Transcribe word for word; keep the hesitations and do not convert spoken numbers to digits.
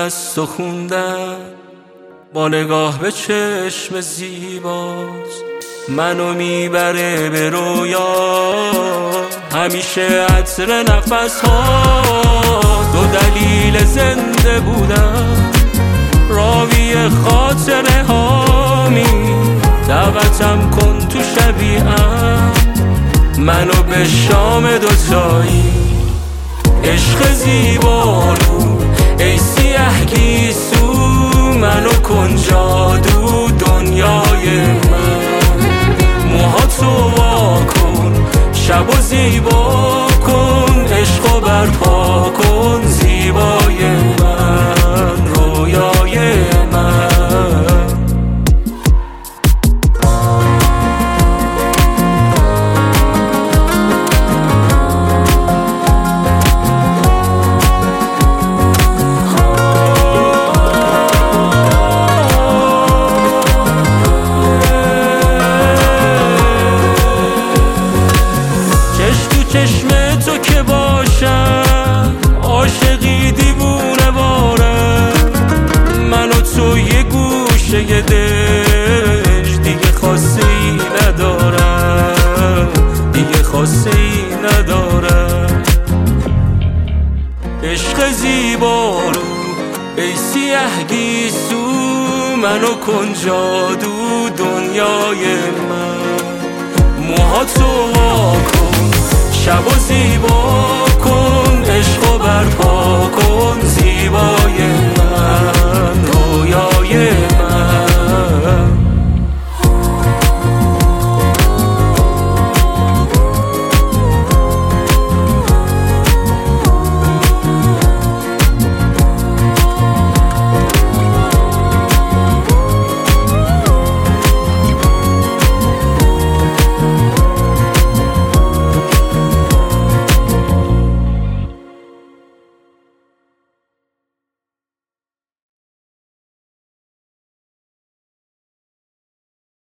از تو خوندم، با نگاه به چشم زیباز منو میبره به رویا. همیشه عطر نفس ها دو دلیل زنده بودم، راوی خاطره هامی دعوتم کن تو شبیهم، منو به شام دوتایی. عشق زیبارو ای سیه گیسو، منو کن جادو دنیای من. موهاتو وا کن شبو زیبا کن، عشقو برپا کن زیبای من، رویای من. چشم تو که باشم عاشقی دیوونه باره، من و تو یه گوشه دش دیگه خاصه ای ندارم، دیگه خاصه ای ندارم. عشق زیبارو ای سیه گیسو، منو کن جادو دنیای من. موهاتو وا کن شبو زیبا کن، عشقو برپا